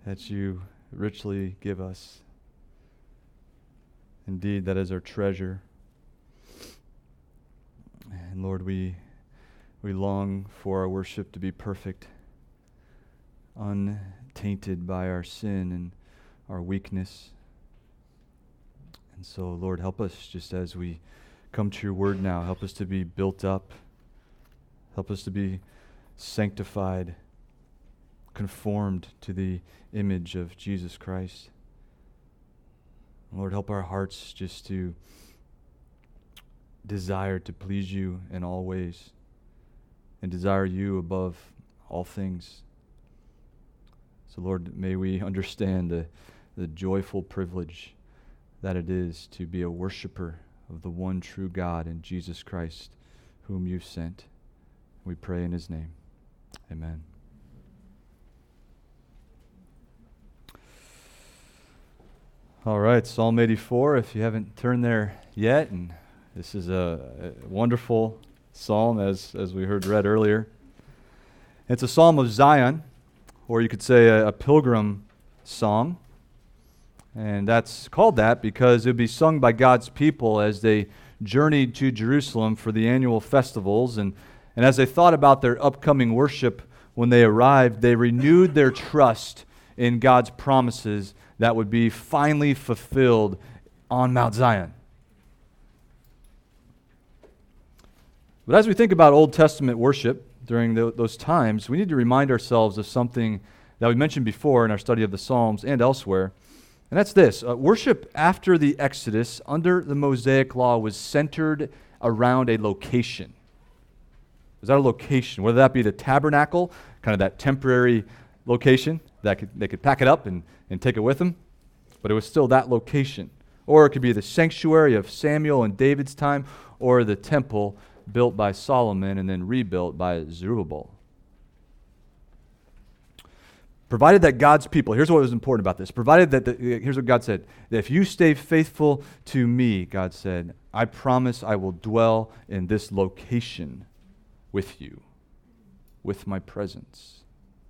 that you richly give us. Indeed, that is our treasure. And Lord, we long for our worship to be perfect, untainted by our sin and our weakness. And so, Lord, help us just as we come to your word now. Help us to be built up. Help us to be sanctified, conformed to the image of Jesus Christ. Lord, help our hearts just to desire to please you in all ways and desire you above all things. So, Lord, may we understand the joyful privilege that it is to be a worshiper of the one true God in Jesus Christ, whom you've sent. We pray in his name. Amen. All right, Psalm 84, if you haven't turned there yet, and this is a wonderful psalm, as we heard read earlier. It's a psalm of Zion, or you could say a pilgrim psalm. And that's called that because it would be sung by God's people as they journeyed to Jerusalem for the annual festivals. And as they thought about their upcoming worship when they arrived, they renewed their trust in God's promises that would be finally fulfilled on Mount Zion. But as we think about Old Testament worship during those times, we need to remind ourselves of something that we mentioned before in our study of the Psalms and elsewhere. And that's this. Worship after the Exodus under the Mosaic Law was centered around a location. Was that a location? Whether that be the tabernacle, kind of that temporary location that they could pack it up and take it with them, but it was still that location. Or it could be the sanctuary of Samuel and David's time, or the temple built by Solomon and then rebuilt by Zerubbabel. Provided that God's people, here's what was important about this, provided that, here's what God said, that if you stay faithful to me, God said, I promise I will dwell in this location with you, with my presence.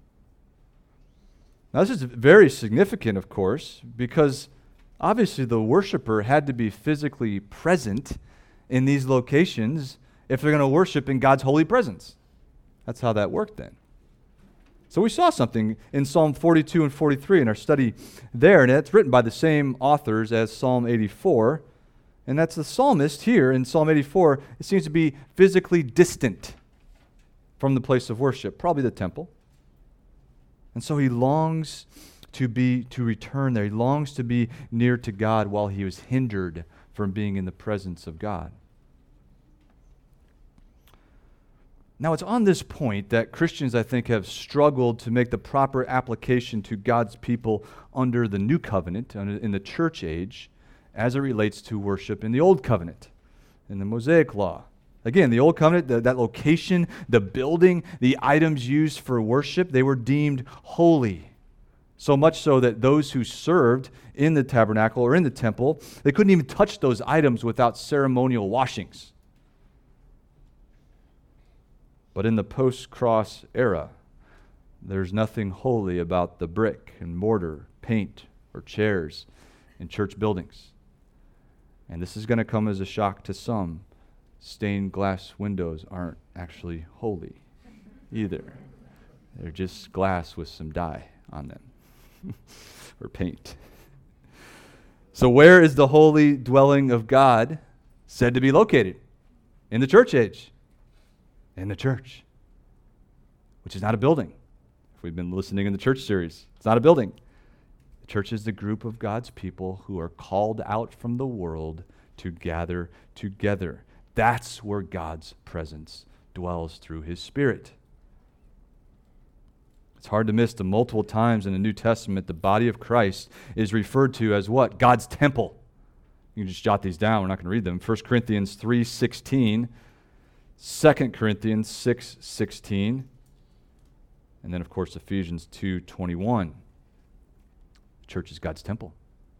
Now this is very significant, of course, because obviously the worshiper had to be physically present in these locations if they're going to worship in God's holy presence. That's how that worked then. So we saw something in Psalm 42 and 43 in our study there, and it's written by the same authors as Psalm 84, and that's the psalmist here in Psalm 84. It seems to be physically distant from the place of worship, probably the temple. And so he longs to return there. He longs to be near to God while he was hindered from being in the presence of God. Now, it's on this point that Christians, I think, have struggled to make the proper application to God's people under the New Covenant, in the church age, as it relates to worship in the Old Covenant, in the Mosaic Law. Again, the Old Covenant, that location, the building, the items used for worship, they were deemed holy. So much so that those who served in the tabernacle or in the temple, they couldn't even touch those items without ceremonial washings. But in the post-cross era, there's nothing holy about the brick and mortar, paint, or chairs in church buildings. And this is going to come as a shock to some. Stained glass windows aren't actually holy either. They're just glass with some dye on them, or paint. So where is the holy dwelling of God said to be located? In the church age. In the church, which is not a building. If we've been listening in the church series, it's not a building. The church is the group of God's people who are called out from the world to gather together. That's where God's presence dwells through his Spirit. It's hard to miss the multiple times in the New Testament the body of Christ is referred to as what? God's temple. You can just jot these down. We're not going to read them. 1 Corinthians 3:16. 2 Corinthians 6:16, and then, of course, Ephesians 2:21. The church is God's temple.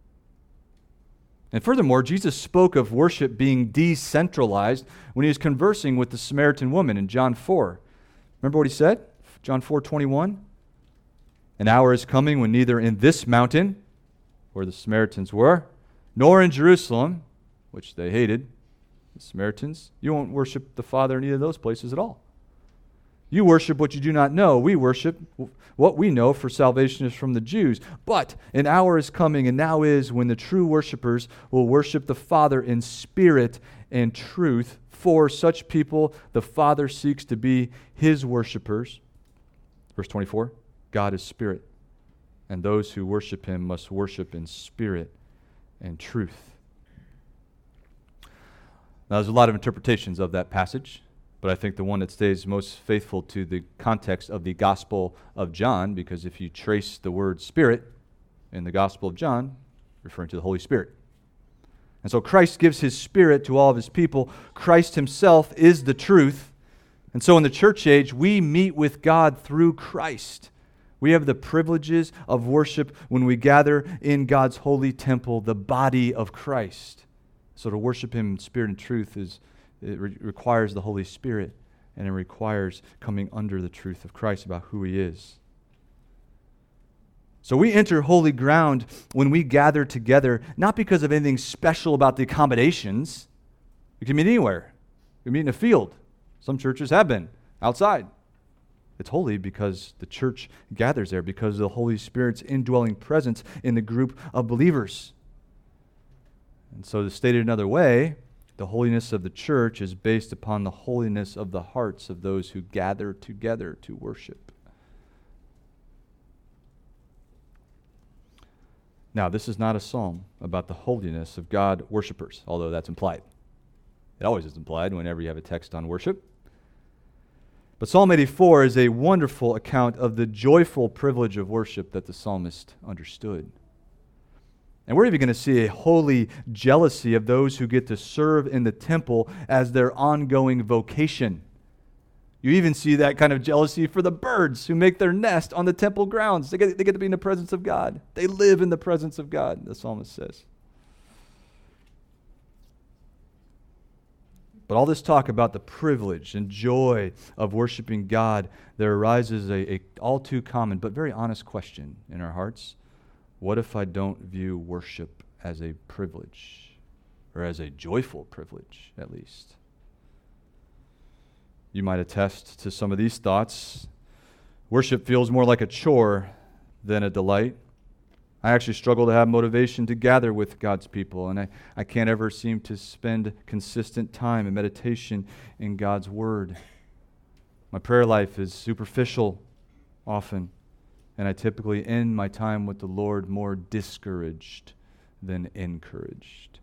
And furthermore, Jesus spoke of worship being decentralized when he was conversing with the Samaritan woman in John 4. Remember what he said? John 4:21. An hour is coming when neither in this mountain, where the Samaritans were, nor in Jerusalem, which they hated, the Samaritans, you won't worship the Father in either of those places at all. You worship what you do not know. We worship what we know, for salvation is from the Jews. But an hour is coming, and now is, when the true worshipers will worship the Father in spirit and truth. For such people, the Father seeks to be his worshipers. Verse 24, God is spirit, and those who worship him must worship in spirit and truth. Now, there's a lot of interpretations of that passage, but I think the one that stays most faithful to the context of the Gospel of John, because if you trace the word Spirit in the Gospel of John, referring to the Holy Spirit. And so Christ gives his Spirit to all of his people. Christ himself is the truth. And so in the church age, we meet with God through Christ. We have the privileges of worship when we gather in God's holy temple, the body of Christ. So to worship him in spirit and truth requires the Holy Spirit, and it requires coming under the truth of Christ about who he is. So we enter holy ground when we gather together, not because of anything special about the accommodations. You can meet anywhere. You can meet in a field. Some churches have been outside. It's holy because the church gathers there, because of the Holy Spirit's indwelling presence in the group of believers. And so, to state it another way, the holiness of the church is based upon the holiness of the hearts of those who gather together to worship. Now, this is not a psalm about the holiness of God worshipers, although that's implied. It always is implied whenever you have a text on worship. But Psalm 84 is a wonderful account of the joyful privilege of worship that the psalmist understood. And we're even going to see a holy jealousy of those who get to serve in the temple as their ongoing vocation. You even see that kind of jealousy for the birds who make their nest on the temple grounds. They get to be in the presence of God. They live in the presence of God, the psalmist says. But all this talk about the privilege and joy of worshiping God, there arises a all too common but very honest question in our hearts. What if I don't view worship as a privilege, or as a joyful privilege, at least? You might attest to some of these thoughts. Worship feels more like a chore than a delight. I actually struggle to have motivation to gather with God's people, and I can't ever seem to spend consistent time in meditation in God's Word. My prayer life is superficial often, and I typically end my time with the Lord more discouraged than encouraged.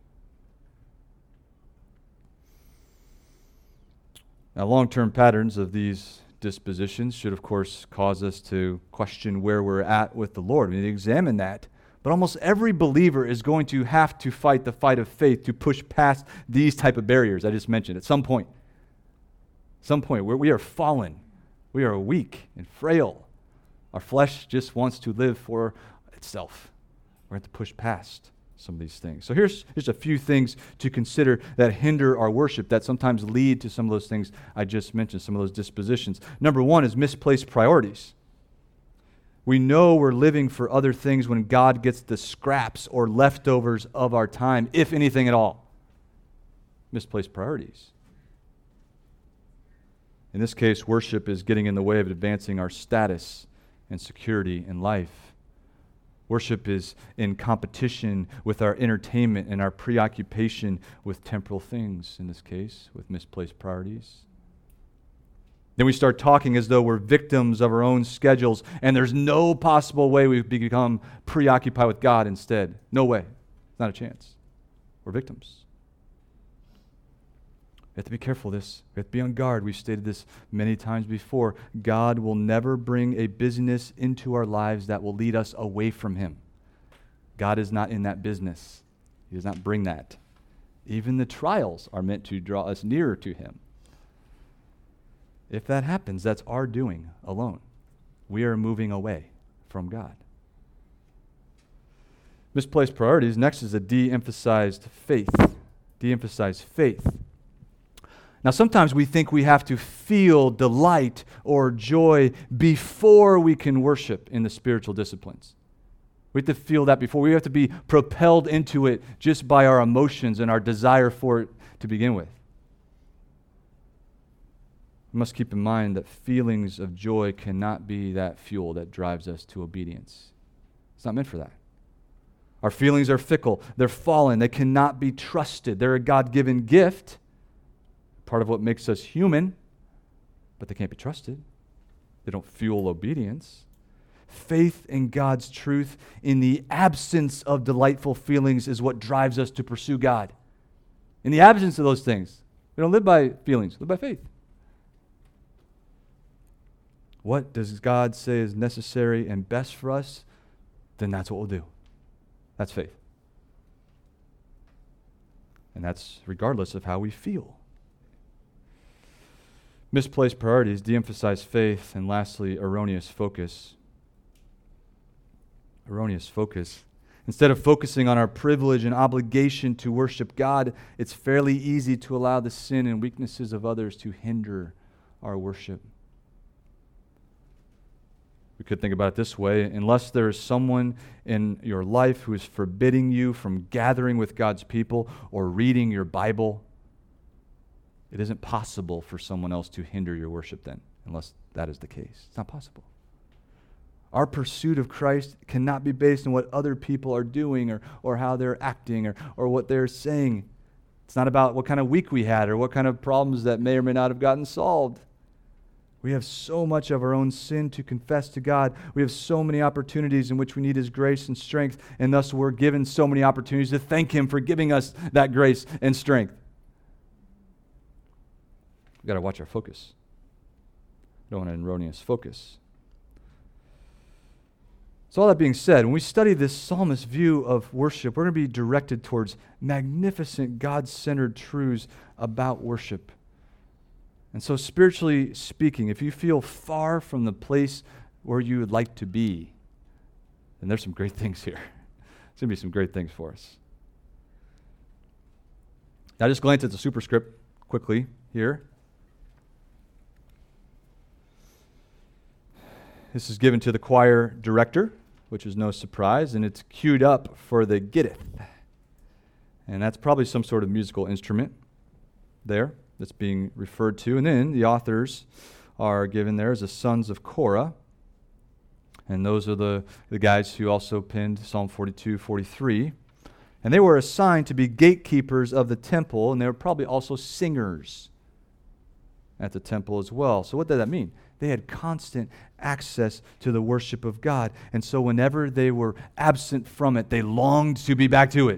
Now, long-term patterns of these dispositions should, of course, cause us to question where we're at with the Lord. We need to examine that. But almost every believer is going to have to fight the fight of faith to push past these type of barriers I just mentioned at some point. Some point where we are fallen. We are weak and frail. Our flesh just wants to live for itself. We're going to push past some of these things. So here's a few things to consider that hinder our worship, that sometimes lead to some of those things I just mentioned, some of those dispositions. Number one is misplaced priorities. We know we're living for other things when God gets the scraps or leftovers of our time, if anything at all. Misplaced priorities. In this case, worship is getting in the way of advancing our status and security in life. Worship is in competition with our entertainment and our preoccupation with temporal things, in this case, with misplaced priorities. Then we start talking as though we're victims of our own schedules, and there's no possible way we become preoccupied with God instead. No way. Not a chance. We're victims. We have to be careful of this. We have to be on guard. We've stated this many times before. God will never bring a busyness into our lives that will lead us away from Him. God is not in that business. He does not bring that. Even the trials are meant to draw us nearer to Him. If that happens, that's our doing alone. We are moving away from God. Misplaced priorities. Next is a de-emphasized faith. De-emphasized faith. Now, sometimes we think we have to feel delight or joy before we can worship in the spiritual disciplines. We have to feel that before. We have to be propelled into it just by our emotions and our desire for it to begin with. We must keep in mind that feelings of joy cannot be that fuel that drives us to obedience. It's not meant for that. Our feelings are fickle. They're fallen. They cannot be trusted. They're a God-given gift, part of what makes us human, but they can't be trusted. They don't fuel obedience. Faith in God's truth in the absence of delightful feelings is what drives us to pursue God. In the absence of those things, we don't live by feelings, we live by faith. What does God say is necessary and best for us? Then that's what we'll do. That's faith. And that's regardless of how we feel. Misplaced priorities de-emphasize faith, and lastly, erroneous focus. Erroneous focus. Instead of focusing on our privilege and obligation to worship God, it's fairly easy to allow the sin and weaknesses of others to hinder our worship. We could think about it this way: unless there is someone in your life who is forbidding you from gathering with God's people or reading your Bible, it isn't possible for someone else to hinder your worship then, unless that is the case. It's not possible. Our pursuit of Christ cannot be based on what other people are doing or how they're acting or what they're saying. It's not about what kind of week we had or what kind of problems that may or may not have gotten solved. We have so much of our own sin to confess to God. We have so many opportunities in which we need His grace and strength, and thus we're given so many opportunities to thank Him for giving us that grace and strength. We've got to watch our focus. We don't want an erroneous focus. So all that being said, when we study this psalmist's view of worship, we're going to be directed towards magnificent God-centered truths about worship. And so spiritually speaking, if you feel far from the place where you would like to be, then there's some great things here. There's going to be some great things for us. Now just glance at the superscript quickly here. This is given to the choir director, which is no surprise, and it's queued up for the Gittith. And that's probably some sort of musical instrument there that's being referred to. And then the authors are given there as the sons of Korah. And those are the guys who also penned Psalm 42, 43. And they were assigned to be gatekeepers of the temple, and they were probably also singers at the temple as well. So what did that mean? They had constant access to the worship of God. And so whenever they were absent from it, they longed to be back to it.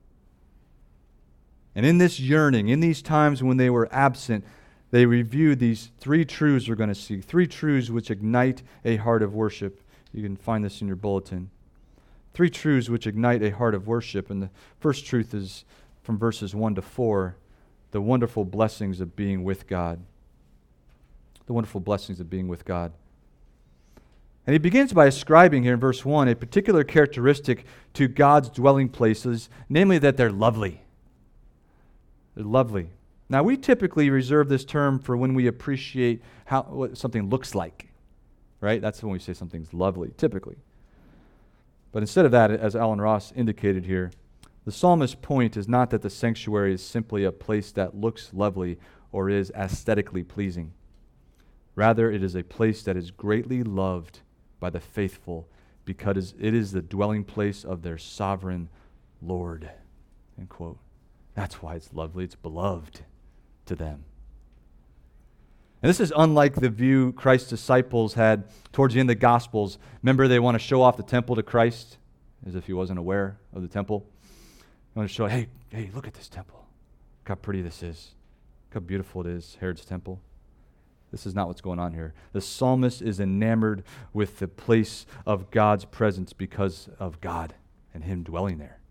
And in this yearning, in these times when they were absent, they reviewed these three truths we're going to see. Three truths which ignite a heart of worship. You can find this in your bulletin. Three truths which ignite a heart of worship. And the first truth is from verses 1 to 4, the wonderful blessings of being with God. The wonderful blessings of being with God. And he begins by ascribing here in verse 1 a particular characteristic to God's dwelling places, namely that they're lovely. They're lovely. Now, we typically reserve this term for when we appreciate what something looks like, right? That's when we say something's lovely, typically. But instead of that, as Alan Ross indicated here, the psalmist's point is not that the sanctuary is simply a place that looks lovely or is aesthetically pleasing. Rather, it is a place that is greatly loved by the faithful because it is the dwelling place of their sovereign Lord. End quote. That's why it's lovely. It's beloved to them. And this is unlike the view Christ's disciples had towards the end of the Gospels. Remember, they want to show off the temple to Christ as if he wasn't aware of the temple. They want to show, hey, look at this temple. Look how pretty this is. Look how beautiful it is, Herod's temple. This is not what's going on here. The psalmist is enamored with the place of God's presence because of God and Him dwelling there.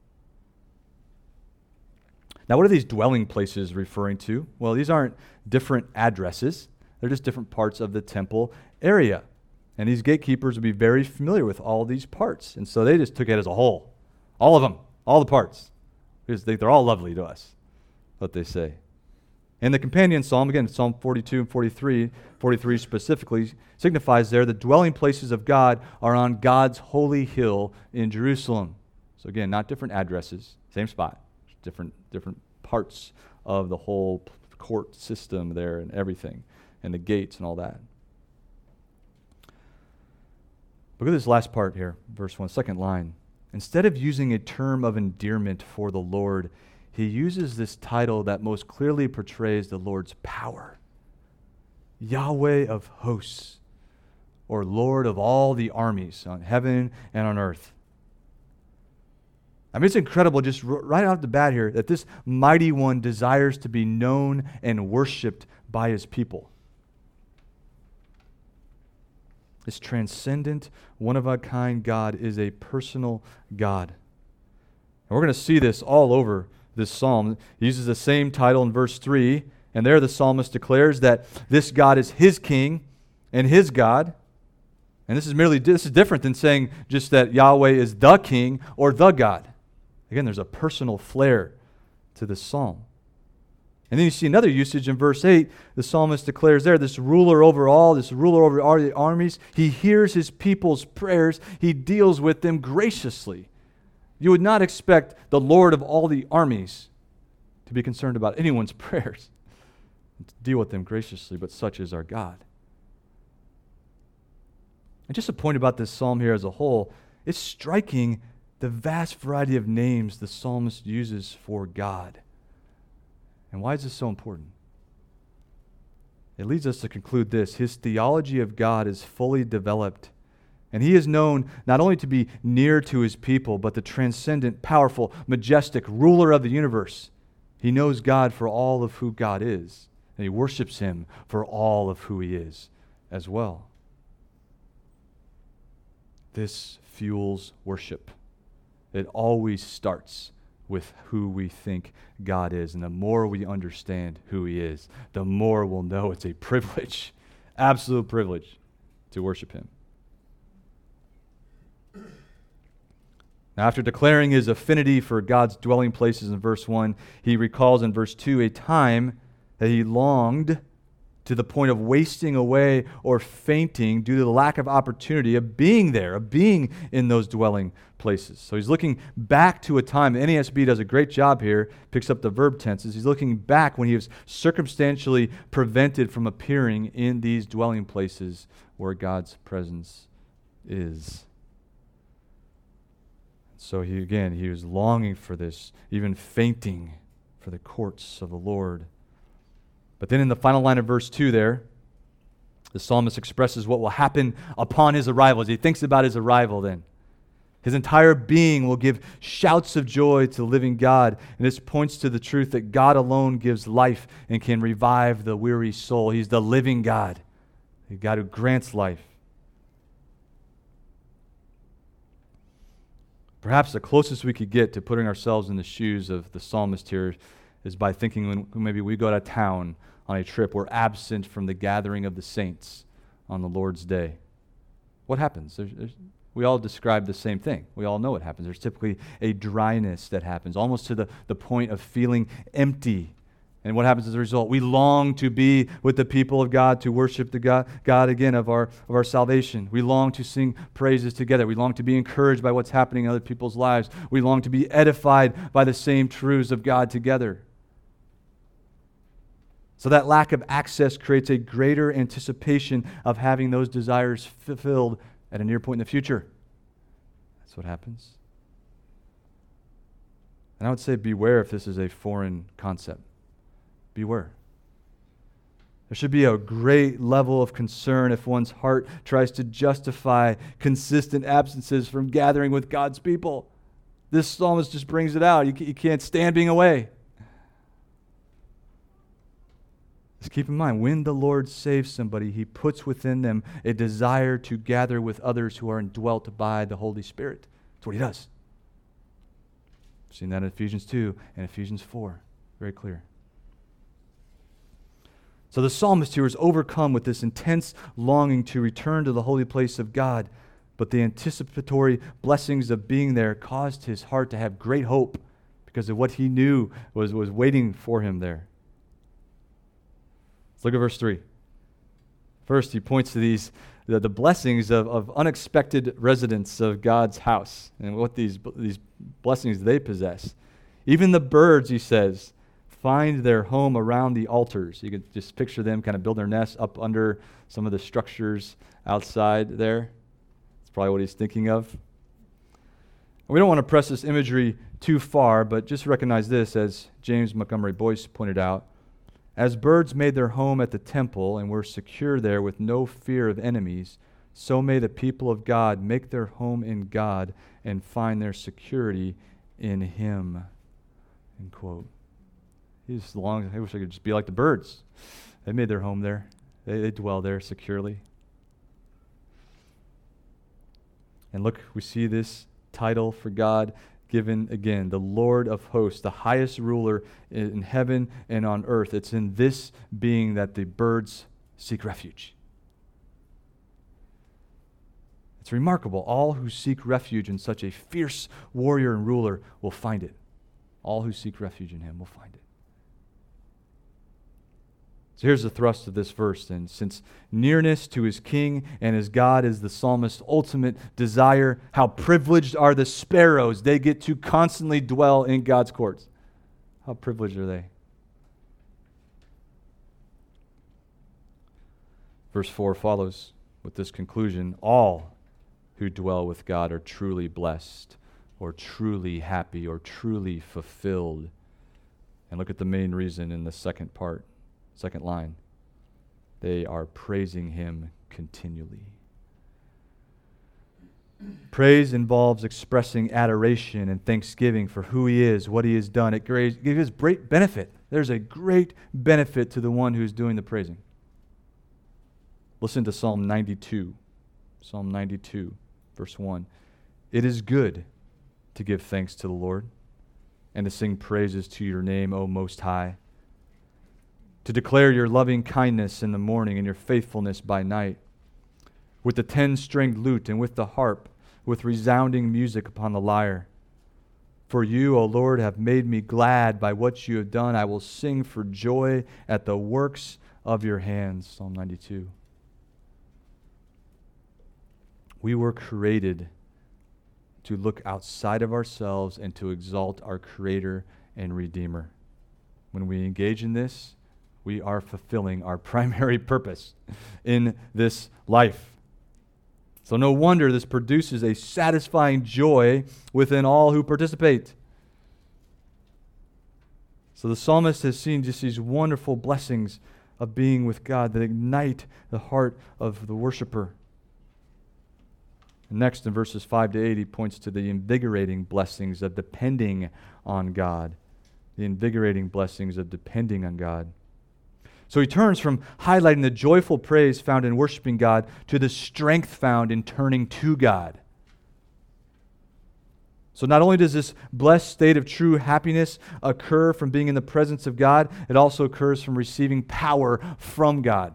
Now, what are these dwelling places referring to? Well, these aren't different addresses. They're just different parts of the temple area. And these gatekeepers would be very familiar with all these parts. And so they just took it as a whole. All of them. All the parts. They're all lovely to us, what they say. And the companion psalm, again, Psalm 42 and 43 specifically, signifies there the dwelling places of God are on God's holy hill in Jerusalem. So again, not different addresses, same spot, different parts of the whole court system there and everything, and the gates and all that. Look at this last part here, verse 1, second line. Instead of using a term of endearment for the Lord, he uses this title that most clearly portrays the Lord's power. Yahweh of hosts, or Lord of all the armies on heaven and on earth. I mean, it's incredible just right off the bat here that this mighty one desires to be known and worshiped by his people. This transcendent, one-of-a-kind God is a personal God. And we're going to see this all over this psalm. He uses the same title in verse 3, and there the psalmist declares that this God is his king and his God. And this is different than saying just that Yahweh is the king or the God. Again, there's a personal flair to this psalm. And then you see another usage in verse 8. The psalmist declares there, this ruler over all the armies, he hears his people's prayers. He deals with them graciously. You would not expect the Lord of all the armies to be concerned about anyone's prayers and to deal with them graciously, but such is our God. And just a point about this psalm here as a whole, it's striking the vast variety of names the psalmist uses for God. And why is this so important? It leads us to conclude this. His theology of God is fully developed, and he is known not only to be near to his people, but the transcendent, powerful, majestic ruler of the universe. He knows God for all of who God is, and he worships him for all of who he is as well. This fuels worship. It always starts with who we think God is. And the more we understand who he is, the more we'll know it's a privilege, absolute privilege, to worship him. Now, after declaring his affinity for God's dwelling places in verse 1, he recalls in verse 2 a time that he longed to the point of wasting away or fainting due to the lack of opportunity of being there, of being in those dwelling places. So he's looking back to a time. The NASB does a great job here, picks up the verb tenses. He's looking back when he was circumstantially prevented from appearing in these dwelling places where God's presence is. So he was longing for this, even fainting for the courts of the Lord. But then in the final line of verse 2 there, the psalmist expresses what will happen upon his arrival. As he thinks about his arrival then, his entire being will give shouts of joy to the living God. And this points to the truth that God alone gives life and can revive the weary soul. He's the living God, the God who grants life. Perhaps the closest we could get to putting ourselves in the shoes of the psalmist here is by thinking when maybe we go to town on a trip, we're absent from the gathering of the saints on the Lord's day. What happens? We all describe the same thing. We all know what happens. There's typically a dryness that happens, almost to the point of feeling empty. And what happens as a result? We long to be with the people of God, to worship the God again of our salvation. We long to sing praises together. We long to be encouraged by what's happening in other people's lives. We long to be edified by the same truths of God together. So that lack of access creates a greater anticipation of having those desires fulfilled at a near point in the future. That's what happens. And I would say beware if this is a foreign concept. Beware. There should be a great level of concern if one's heart tries to justify consistent absences from gathering with God's people. This psalmist just brings it out. You can't stand being away. Just keep in mind, when the Lord saves somebody, he puts within them a desire to gather with others who are indwelt by the Holy Spirit. That's what he does. We've seen that in Ephesians 2 and Ephesians 4. Very clear. So the psalmist here is overcome with this intense longing to return to the holy place of God, but the anticipatory blessings of being there caused his heart to have great hope because of what he knew was waiting for him there. Let's look at verse 3. First, he points to the blessings of unexpected residents of God's house and what these blessings they possess. Even the birds, he says, find their home around the altars. You can just picture them kind of build their nests up under some of the structures outside there. That's probably what he's thinking of. And we don't want to press this imagery too far, but just recognize this, as James Montgomery Boyce pointed out. As birds made their home at the temple and were secure there with no fear of enemies, so may the people of God make their home in God and find their security in Him. End quote. I wish I could just be like the birds. They made their home there. They dwell there securely. And look, we see this title for God given again, the Lord of hosts, the highest ruler in heaven and on earth. It's in this being that the birds seek refuge. It's remarkable. All who seek refuge in such a fierce warrior and ruler will find it. All who seek refuge in Him will find it. So here's the thrust of this verse then. Since nearness to his king and his God is the psalmist's ultimate desire, how privileged are the sparrows. They get to constantly dwell in God's courts. How privileged are they? Verse 4 follows with this conclusion. All who dwell with God are truly blessed, or truly happy, or truly fulfilled. And look at the main reason in the second part. Second line, they are praising Him continually. Praise involves expressing adoration and thanksgiving for who He is, what He has done. It gives great benefit. There's a great benefit to the one who is doing the praising. Listen to Psalm 92. Psalm 92, verse 1. It is good to give thanks to the Lord and to sing praises to your name, O Most High, to declare your loving kindness in the morning and your faithfulness by night, with the 10-stringed lute and with the harp, with resounding music upon the lyre. For you, O Lord, have made me glad by what you have done. I will sing for joy at the works of your hands. Psalm 92. We were created to look outside of ourselves and to exalt our Creator and Redeemer. When we engage in this, we are fulfilling our primary purpose in this life. So no wonder this produces a satisfying joy within all who participate. So the psalmist has seen just these wonderful blessings of being with God that ignite the heart of the worshiper. And next, in verses 5 to 8, he points to the invigorating blessings of depending on God. The invigorating blessings of depending on God. So he turns from highlighting the joyful praise found in worshiping God to the strength found in turning to God. So not only does this blessed state of true happiness occur from being in the presence of God, it also occurs from receiving power from God.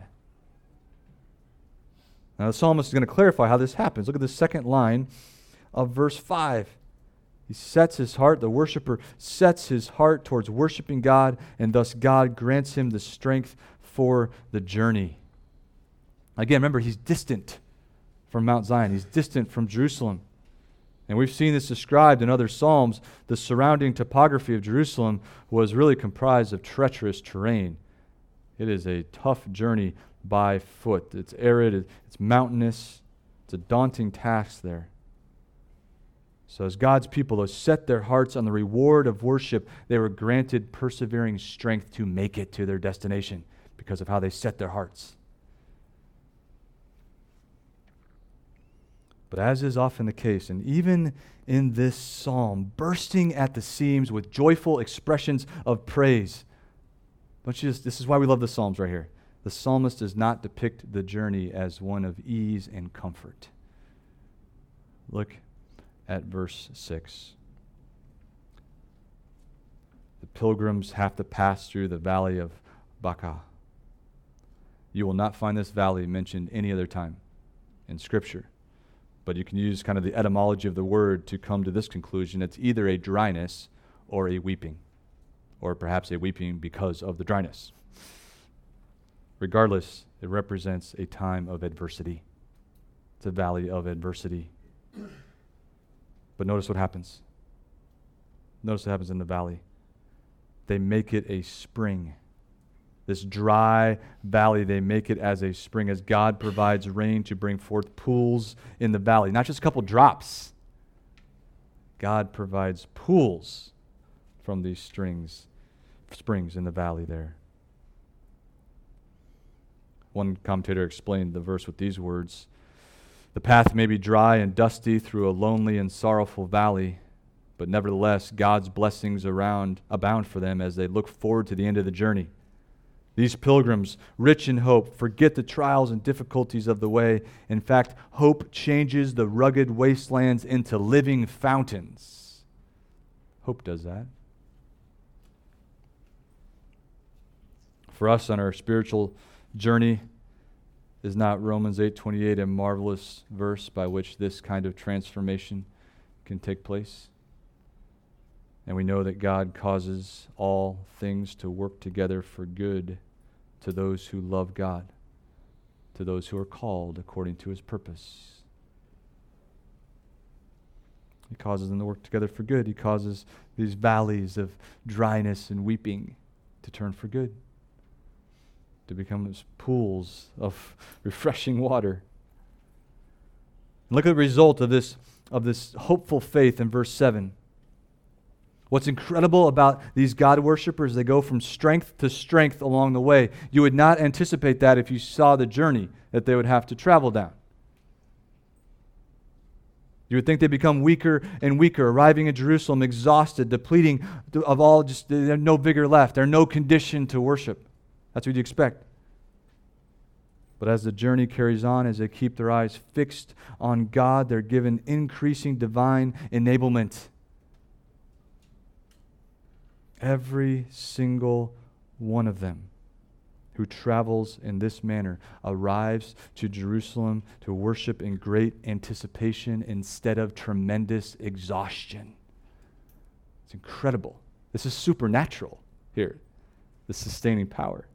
Now the psalmist is going to clarify how this happens. Look at the second line of verse 5. He sets his heart, the worshiper sets his heart towards worshiping God, and thus God grants him the strength for the journey. Again, remember, he's distant from Mount Zion. He's distant from Jerusalem. And we've seen this described in other Psalms. The surrounding topography of Jerusalem was really comprised of treacherous terrain. It is a tough journey by foot. It's arid, it's mountainous, it's a daunting task there. So as God's people, those set their hearts on the reward of worship, they were granted persevering strength to make it to their destination because of how they set their hearts. But as is often the case, and even in this psalm, bursting at the seams with joyful expressions of praise, this is why we love the Psalms right here. The psalmist does not depict the journey as one of ease and comfort. Look at verse 6. The pilgrims have to pass through the valley of Baca. You will not find this valley mentioned any other time in Scripture. But you can use kind of the etymology of the word to come to this conclusion. It's either a dryness or a weeping, or perhaps a weeping because of the dryness. Regardless, it represents a time of adversity. It's a valley of adversity. But notice what happens. Notice what happens in the valley. They make it a spring. This dry valley, they make it as a spring, as God provides rain to bring forth pools in the valley. Not just a couple drops. God provides pools from these springs in the valley there. One commentator explained the verse with these words: "The path may be dry and dusty through a lonely and sorrowful valley, but nevertheless God's blessings abound for them as they look forward to the end of the journey. These pilgrims, rich in hope, forget the trials and difficulties of the way. In fact, hope changes the rugged wastelands into living fountains." Hope does that. For us on our spiritual journey, is not Romans 8:28 a marvelous verse by which this kind of transformation can take place? And we know that God causes all things to work together for good to those who love God, to those who are called according to his purpose. He causes them to work together for good. He causes these valleys of dryness and weeping to turn for good, to become as pools of refreshing water. And look at the result of this hopeful faith in verse 7. What's incredible about these God worshipers, they go from strength to strength along the way. You would not anticipate that if you saw the journey that they would have to travel down. You would think they become weaker and weaker, arriving in Jerusalem exhausted, depleting of all, just they have no vigor left. They're no condition to worship. That's what you'd expect. But as the journey carries on, as they keep their eyes fixed on God, they're given increasing divine enablement. Every single one of them who travels in this manner arrives to Jerusalem to worship in great anticipation instead of tremendous exhaustion. It's incredible. This is supernatural here, the sustaining power.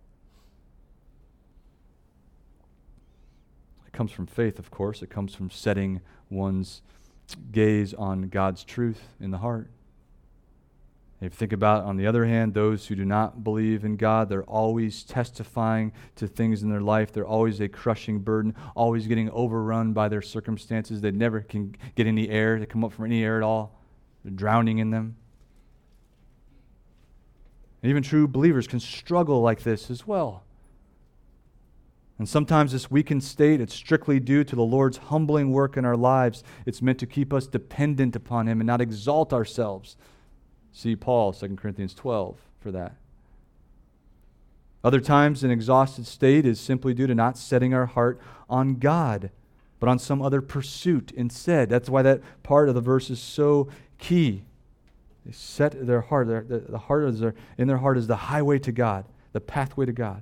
It comes from faith, of course. It comes from setting one's gaze on God's truth in the heart. If you think about, on the other hand, those who do not believe in God, they're always testifying to things in their life. They're always a crushing burden, always getting overrun by their circumstances. They never can get any air. They come up from any air at all. They're drowning in them. And even true believers can struggle like this as well. And sometimes this weakened state, it's strictly due to the Lord's humbling work in our lives. It's meant to keep us dependent upon him and not exalt ourselves. See Paul, 2 Corinthians 12, for that. Other times, an exhausted state is simply due to not setting our heart on God, but on some other pursuit instead. That's why that part of the verse is so key. They set their heart, the heart is in their heart is the highway to God, the pathway to God.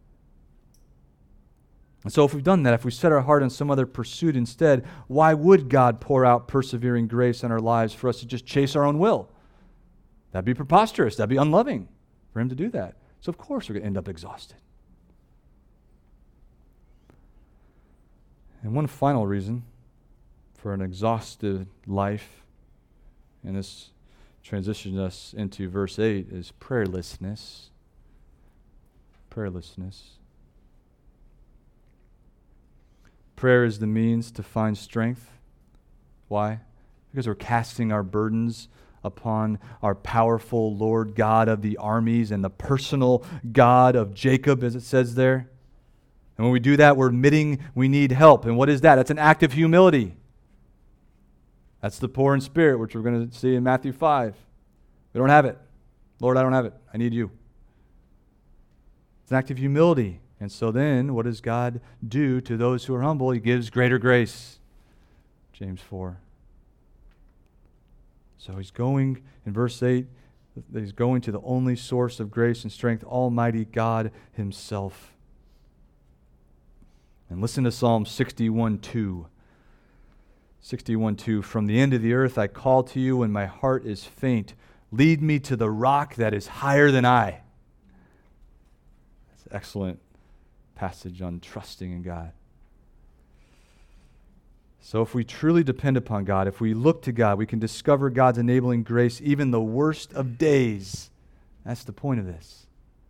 And so if we've done that, if we set our heart on some other pursuit instead, why would God pour out persevering grace in our lives for us to just chase our own will? That'd be preposterous. That'd be unloving for him to do that. So of course we're going to end up exhausted. And one final reason for an exhausted life, and this transitions us into verse 8, is prayerlessness. Prayerlessness. Prayer is the means to find strength. Why? Because we're casting our burdens upon our powerful Lord God of the armies and the personal God of Jacob, as it says there. And when we do that, we're admitting we need help. And what is that? That's an act of humility. That's the poor in spirit, which we're going to see in Matthew 5. We don't have it. Lord, I don't have it. I need you. It's an act of humility. And so then, what does God do to those who are humble? He gives greater grace. James 4. So he's going, in verse 8, he's going to the only source of grace and strength, Almighty God himself. And listen to Psalm 61:2. 61:2, from the end of the earth I call to you when my heart is faint. Lead me to the rock that is higher than I. That's excellent passage on trusting in God. So if we truly depend upon God, if we look to God, we can discover God's enabling grace even the worst of days. That's the point of this.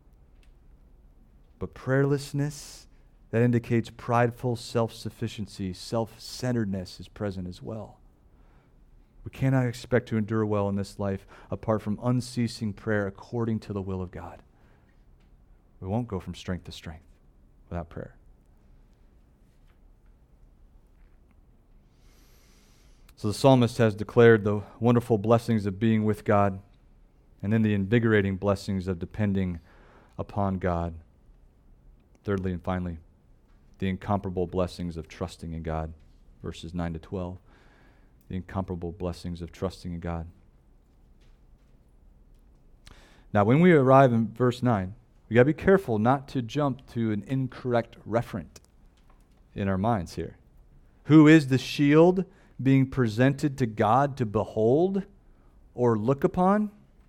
But prayerlessness, that indicates prideful self-sufficiency, self-centeredness is present as well. We cannot expect to endure well in this life apart from unceasing prayer according to the will of God. We won't go from strength to strength without prayer. So the psalmist has declared the wonderful blessings of being with God and then the invigorating blessings of depending upon God. Thirdly and finally, the incomparable blessings of trusting in God, verses 9 to 12. The incomparable blessings of trusting in God. Now, when we arrive in verse 9, we got to be careful not to jump to an incorrect referent in our minds here. Who is the shield being presented to God to behold or look upon?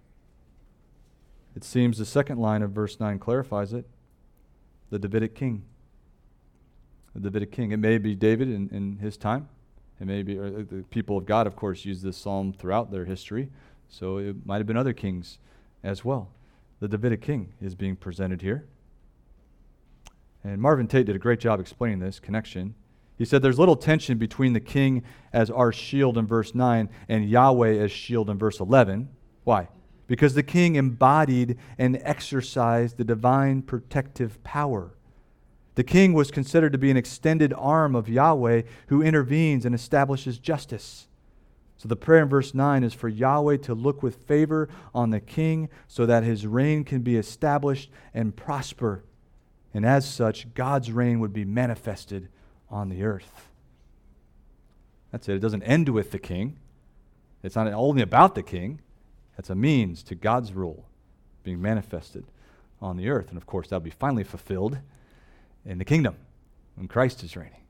It seems the second line of verse 9 clarifies it. The Davidic king. The Davidic king. It may be David in his time. It may be, or the people of God, of course, use this psalm throughout their history. So it might have been other kings as well. The Davidic king is being presented here. And Marvin Tate did a great job explaining this connection. He said there's little tension between the king as our shield in verse 9 and Yahweh as shield in verse 11. Why? Because the king embodied and exercised the divine protective power. The king was considered to be an extended arm of Yahweh who intervenes and establishes justice. So the prayer in verse 9 is for Yahweh to look with favor on the king so that his reign can be established and prosper. And as such, God's reign would be manifested on the earth. That's it. It doesn't end with the king. It's not only about the king. That's a means to God's rule being manifested on the earth. And of course, that'll be finally fulfilled in the kingdom when Christ is reigning.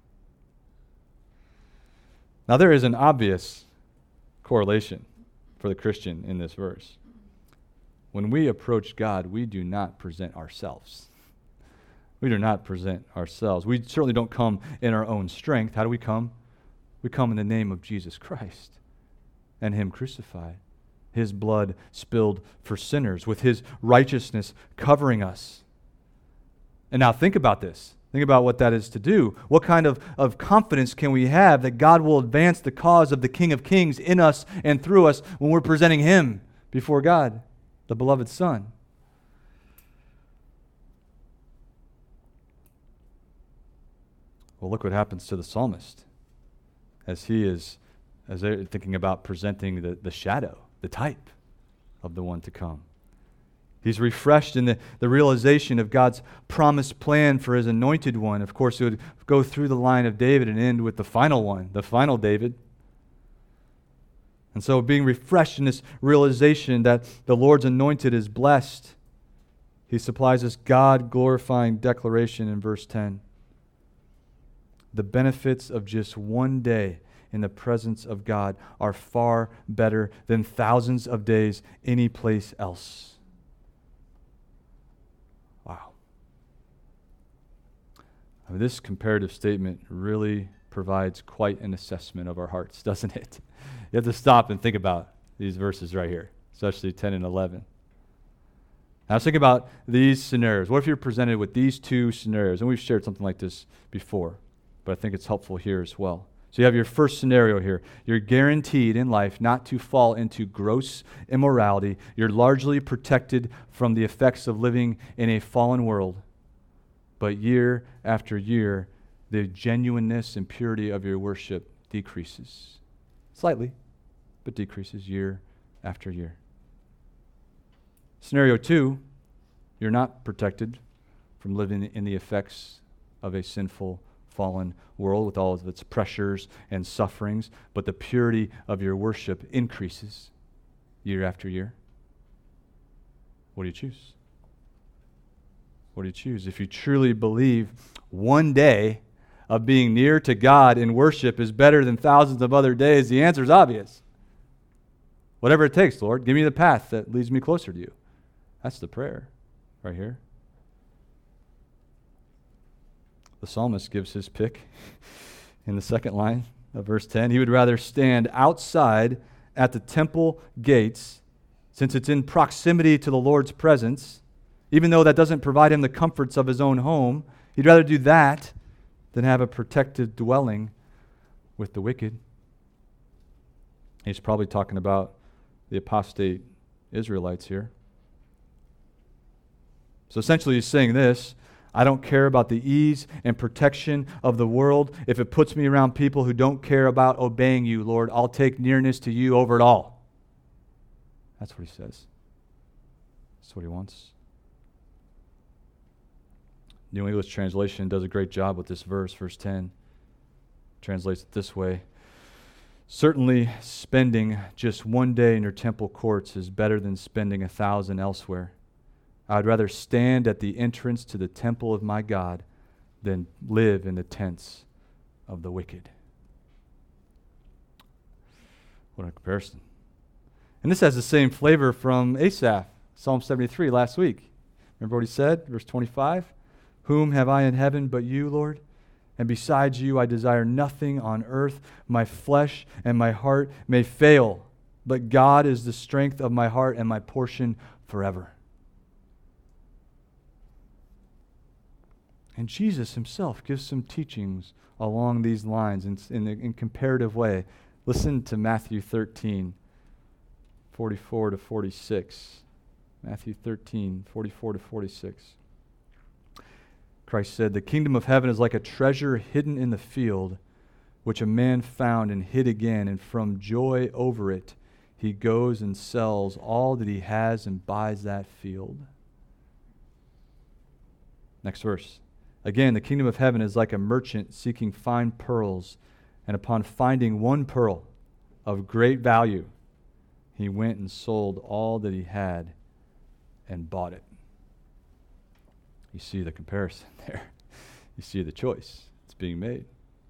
Now, there is an obvious correlation for the Christian in this verse. When we approach God, we do not present ourselves. We do not present ourselves. We certainly don't come in our own strength. How do we come? We come in the name of Jesus Christ and Him crucified. His blood spilled for sinners, with His righteousness covering us. And now think about this. Think about what that is to do. What kind of confidence can we have that God will advance the cause of the King of Kings in us and through us when we're presenting Him before God, the beloved Son? Well, look what happens to the psalmist as they're thinking about presenting the shadow, the type of the one to come. He's refreshed in the realization of God's promised plan for His anointed one. Of course, it would go through the line of David and end with the final one, the final David. And so being refreshed in this realization that the Lord's anointed is blessed, He supplies this God-glorifying declaration in verse 10. The benefits of just one day in the presence of God are far better than thousands of days any place else. Wow. I mean, this comparative statement really provides quite an assessment of our hearts, doesn't it? You have to stop and think about these verses right here, especially 10 and 11. Now, let's think about these scenarios. What if you're presented with these two scenarios? And we've shared something like this before, but I think it's helpful here as well. So you have your first scenario here. You're guaranteed in life not to fall into gross immorality. You're largely protected from the effects of living in a fallen world. But year after year, the genuineness and purity of your worship decreases. Slightly, but decreases year after year. Scenario 2, you're not protected from living in the effects of a sinful fallen world with all of its pressures and sufferings, but the purity of your worship increases year after year. What do you choose? What do you choose? If you truly believe one day of being near to God in worship is better than thousands of other days, the answer is obvious. Whatever it takes, Lord, give me the path that leads me closer to you. That's the prayer right here. The psalmist gives his pick in the second line of verse 10. He would rather stand outside at the temple gates, since it's in proximity to the Lord's presence, even though that doesn't provide him the comforts of his own home. He'd rather do that than have a protected dwelling with the wicked. He's probably talking about the apostate Israelites here. So essentially he's saying this: I don't care about the ease and protection of the world. If it puts me around people who don't care about obeying you, Lord, I'll take nearness to you over it all. That's what he says. That's what he wants. New English Translation does a great job with this verse, verse 10. Translates it this way: certainly spending just one day in your temple courts is better than spending 1,000 elsewhere. I'd rather stand at the entrance to the temple of my God than live in the tents of the wicked. What a comparison. And this has the same flavor from Asaph, Psalm 73 last week. Remember what he said? Verse 25, whom have I in heaven but you, Lord? And besides you I desire nothing on earth. My flesh and my heart may fail, but God is the strength of my heart and my portion forever. And Jesus himself gives some teachings along these lines in comparative way. Listen to Matthew 13, 44 to 46. Matthew 13, 44 to 46. Christ said, the kingdom of heaven is like a treasure hidden in the field, which a man found and hid again, and from joy over it, he goes and sells all that he has and buys that field. Next verse. Again, the kingdom of heaven is like a merchant seeking fine pearls, and upon finding one pearl of great value, he went and sold all that he had and bought it. You see the comparison there. You see the choice that's being made.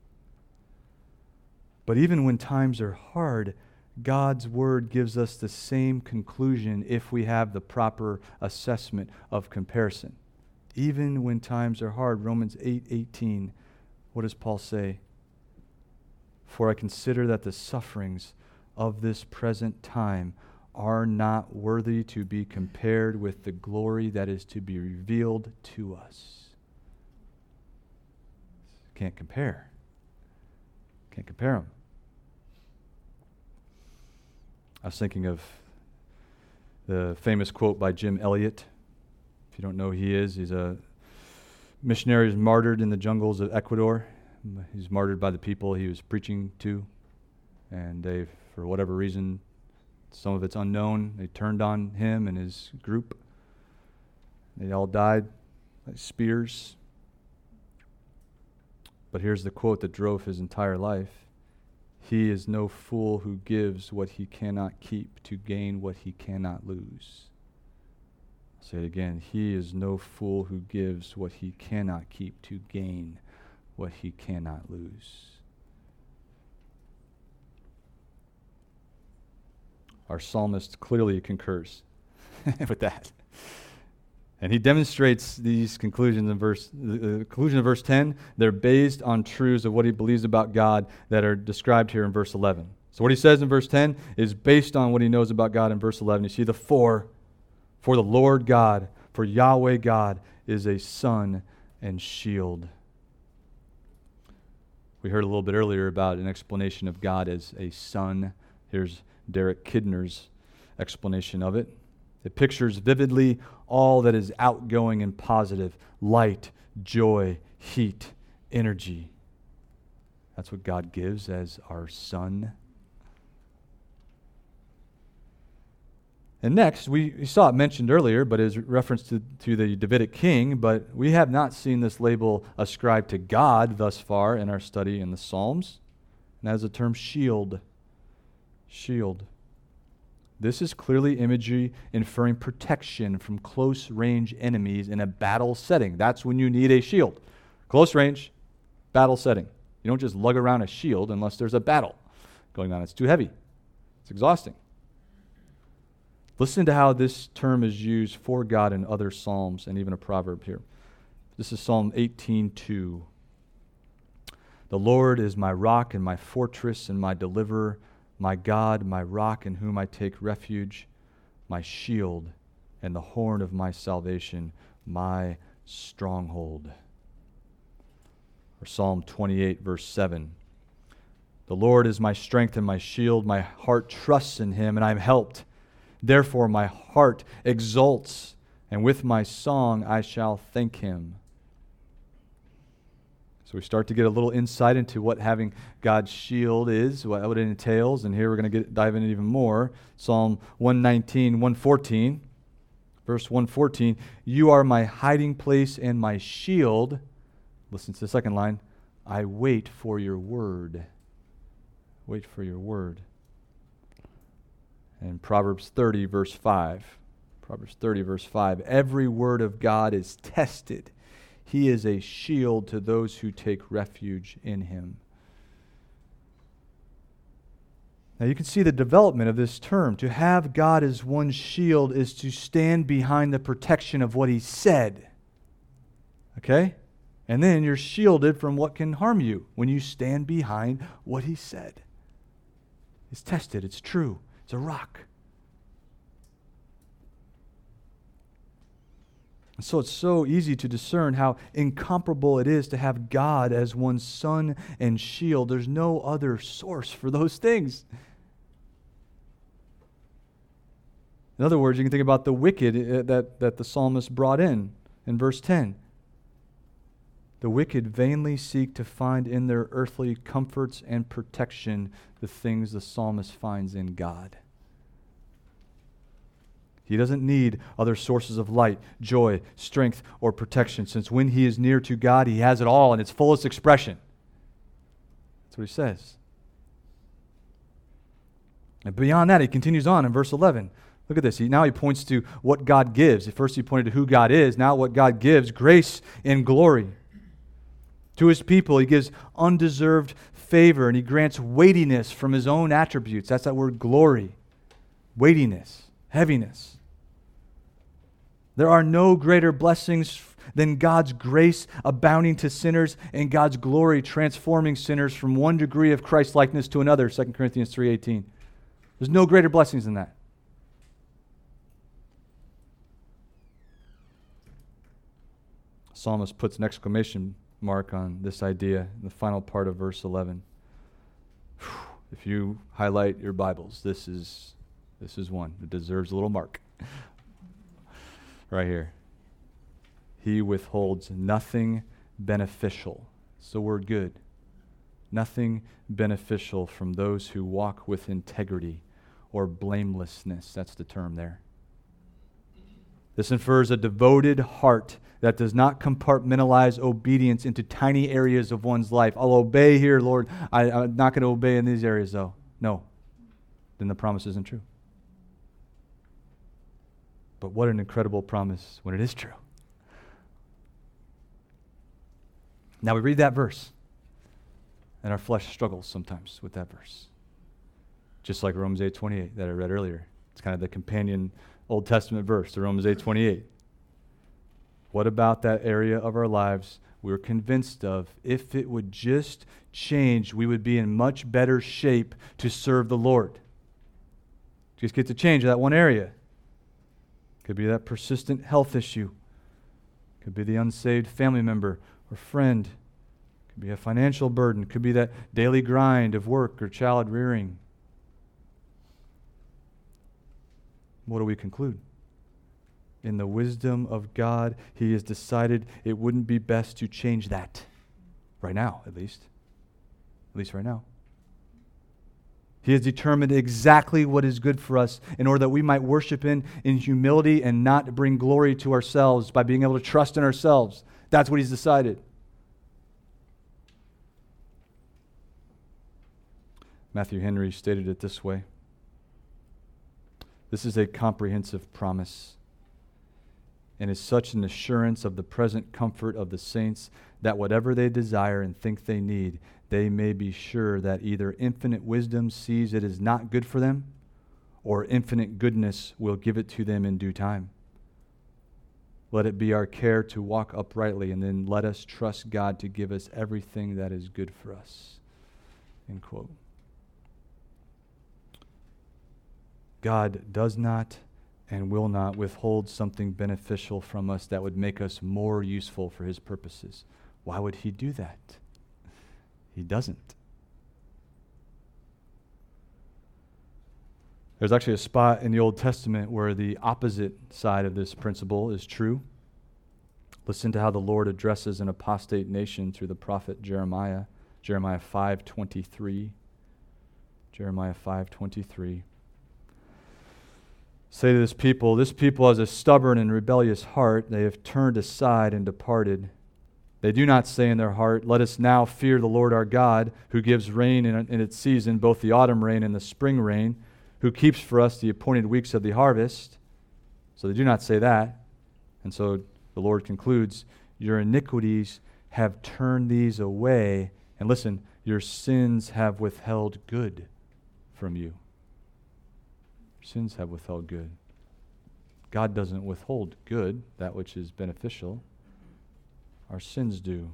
But even when times are hard, God's word gives us the same conclusion if we have the proper assessment of comparison. Even when times are hard, Romans 8:18, what does Paul say? For I consider that the sufferings of this present time are not worthy to be compared with the glory that is to be revealed to us. Can't compare. Can't compare them. I was thinking of the famous quote by Jim Elliot. If you don't know who he is, he's a missionary who's martyred in the jungles of Ecuador. He's martyred by the people he was preaching to. And they, for whatever reason, some of it's unknown, they turned on him and his group. They all died like spears. But here's the quote that drove his entire life. He is no fool who gives what he cannot keep to gain what he cannot lose. I'll say it again. He is no fool who gives what he cannot keep to gain what he cannot lose. Our psalmist clearly concurs with that. And he demonstrates these conclusions in the conclusion of verse 10. They're based on truths of what he believes about God that are described here in verse 11. So what he says in verse 10 is based on what he knows about God in verse 11. You see the for the Lord God, for Yahweh God is a sun and shield. We heard a little bit earlier about an explanation of God as a sun. Here's Derek Kidner's explanation of it. It pictures vividly all that is outgoing and positive: light, joy, heat, energy. That's what God gives as our sun. And next, we saw it mentioned earlier, but is reference to the Davidic king, but we have not seen this label ascribed to God thus far in our study in the Psalms. And that is the term shield. Shield. This is clearly imagery inferring protection from close-range enemies in a battle setting. That's when you need a shield. Close range, battle setting. You don't just lug around a shield unless there's a battle going on. It's too heavy. It's exhausting. Listen to how this term is used for God in other Psalms and even a proverb here. This is Psalm 18:2. The Lord is my rock and my fortress and my deliverer, my God, my rock in whom I take refuge, my shield and the horn of my salvation, my stronghold. Or Psalm 28, verse 7. The Lord is my strength and my shield. My heart trusts in him, and I am helped. Therefore my heart exults, and with my song I shall thank him. So we start to get a little insight into what having God's shield is, what it entails, and here we're going to dive into even more. Psalm 119, 114, verse 114, you are my hiding place and my shield. Listen to the second line, I wait for your word. Wait for your word. And Proverbs 30, verse 5. Proverbs 30, verse 5. Every word of God is tested. He is a shield to those who take refuge in him. Now you can see the development of this term. To have God as one's shield is to stand behind the protection of what he said. Okay? And then you're shielded from what can harm you when you stand behind what he said. It's tested. It's true. It's a rock. And so it's so easy to discern how incomparable it is to have God as one's sun and shield. There's no other source for those things. In other words, you can think about the wicked that the psalmist brought in verse 10. The wicked vainly seek to find in their earthly comforts and protection the things the psalmist finds in God. He doesn't need other sources of light, joy, strength, or protection, since when he is near to God, he has it all in its fullest expression. That's what he says. And beyond that, he continues on in verse 11. Look at this. Now he points to what God gives. At first he pointed to who God is. Now what God gives, grace and glory. To his people, he gives undeserved favor, and he grants weightiness from his own attributes. That's that word glory. Weightiness, heaviness. There are no greater blessings than God's grace abounding to sinners and God's glory transforming sinners from one degree of Christ-likeness to another, 2 Corinthians 3:18. There's no greater blessings than that. Psalmist puts an exclamation mark on this idea in the final part of verse 11. If you highlight your Bibles, this is one. It deserves a little mark. Right here. He withholds nothing beneficial. It's the word good. Nothing beneficial from those who walk with integrity or blamelessness. That's the term there. This infers a devoted heart that does not compartmentalize obedience into tiny areas of one's life. I'll obey here, Lord. I'm not going to obey in these areas, though. No. Then the promise isn't true. But what an incredible promise when it is true. Now we read that verse, and our flesh struggles sometimes with that verse. Just like Romans 8:28 that I read earlier. It's kind of the companion Old Testament verse to Romans 8:28. What about that area of our lives we're convinced of, if it would just change, we would be in much better shape to serve the Lord? Just get to change that one area. Could be that persistent health issue. Could be the unsaved family member or friend. Could be a financial burden. Could be that daily grind of work or child rearing. What do we conclude? In the wisdom of God, he has decided it wouldn't be best to change that. Right now, at least. At least right now. He has determined exactly what is good for us in order that we might worship in humility and not bring glory to ourselves by being able to trust in ourselves. That's what he's decided. Matthew Henry stated it this way. This is a comprehensive promise and is such an assurance of the present comfort of the saints that whatever they desire and think they need, they may be sure that either infinite wisdom sees it is not good for them, or infinite goodness will give it to them in due time. Let it be our care to walk uprightly, and then let us trust God to give us everything that is good for us. End quote. God does not and will not withhold something beneficial from us that would make us more useful for his purposes. Why would he do that? He doesn't. There's actually a spot in the Old Testament where the opposite side of this principle is true. Listen to how the Lord addresses an apostate nation through the prophet Jeremiah. Jeremiah 5:23. Jeremiah 5:23. Say to this people has a stubborn and rebellious heart. They have turned aside and departed. They do not say in their heart, let us now fear the Lord our God, who gives rain in its season, both the autumn rain and the spring rain, who keeps for us the appointed weeks of the harvest. So they do not say that. And so the Lord concludes, your iniquities have turned these away. And listen, your sins have withheld good from you. Your sins have withheld good. God doesn't withhold good, that which is beneficial. Our sins do.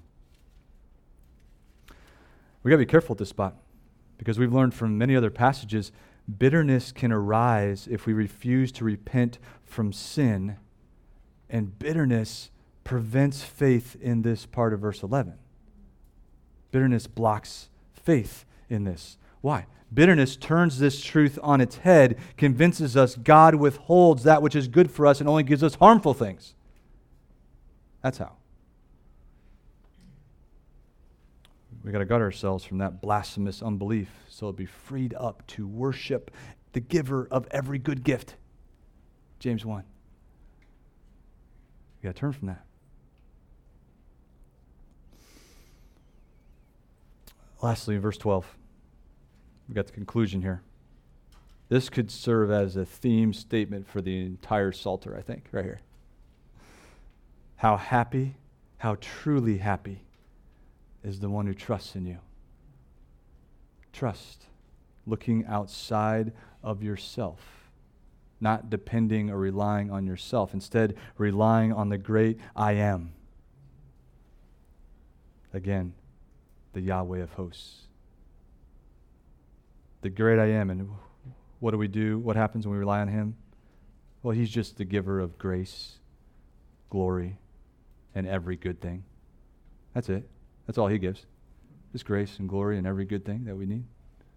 We've got to be careful at this spot, because we've learned from many other passages, bitterness can arise if we refuse to repent from sin, and bitterness prevents faith in this part of verse 11. Bitterness blocks faith in this. Why? Bitterness turns this truth on its head, convinces us God withholds that which is good for us and only gives us harmful things. That's how. We've got to guard ourselves from that blasphemous unbelief so it'll be freed up to worship the giver of every good gift. James 1. We've got to turn from that. Lastly, in verse 12, we've got the conclusion here. This could serve as a theme statement for the entire Psalter, I think, right here. How happy, how truly happy is the one who trusts in you. Trust, looking outside of yourself, not depending or relying on yourself, instead relying on the great I am. Again, the Yahweh of hosts. The great I am. And what do? What happens when we rely on him? Well, he's just the giver of grace, glory, and every good thing. That's it. That's all he gives. His grace and glory and every good thing that we need.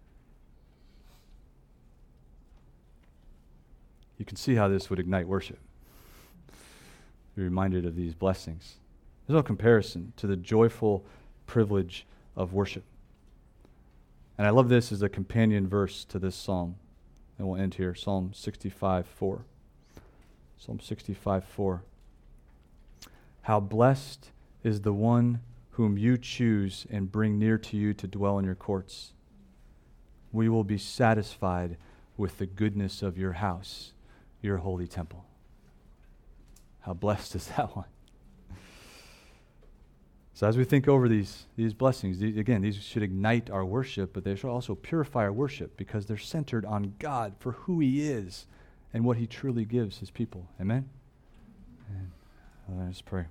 You can see how this would ignite worship. Be reminded of these blessings. There's no comparison to the joyful privilege of worship. And I love this as a companion verse to this psalm. And we'll end here. Psalm 65:4. Psalm 65:4. How blessed is the one whom you choose and bring near to you to dwell in your courts. We will be satisfied with the goodness of your house, your holy temple. How blessed is that one? So as we think over these blessings, these should ignite our worship, but they should also purify our worship because they're centered on God for who he is and what he truly gives his people. Amen? Let's pray.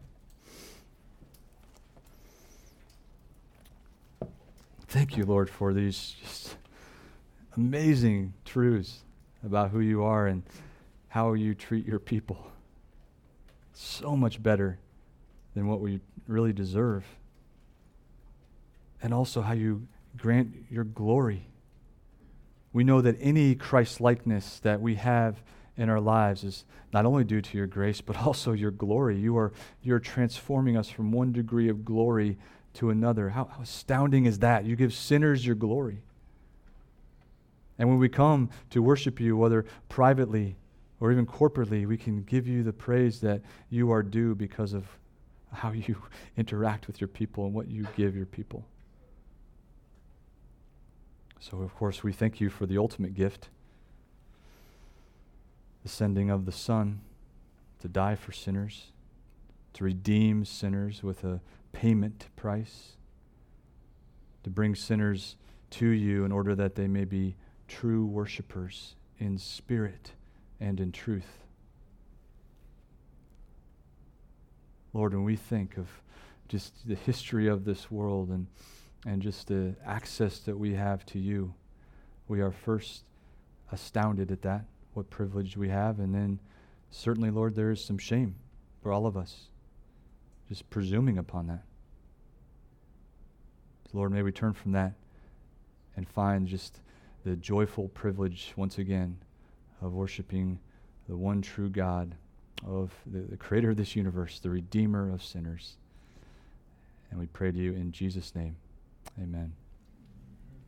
Thank you, Lord, for these just amazing truths about who you are and how you treat your people. So much better than what we really deserve. And also how you grant your glory. We know that any Christ-likeness that we have in our lives is not only due to your grace, but also your glory. You're transforming us from one degree of glory to another. How astounding is that? You give sinners your glory. And when we come to worship you, whether privately or even corporately, we can give you the praise that you are due because of how you interact with your people and what you give your people. So, of course, we thank you for the ultimate gift, the sending of the Son to die for sinners, to redeem sinners with a payment price, to bring sinners to you in order that they may be true worshipers in spirit and in truth. Lord, when we think of just the history of this world and just the access that we have to you, we are first astounded at that, what privilege we have, and then certainly, Lord, there is some shame for all of us just presuming upon that. Lord, may we turn from that and find just the joyful privilege once again of worshiping the one true God, of the creator of this universe, the redeemer of sinners. And we pray to you in Jesus' name. Amen.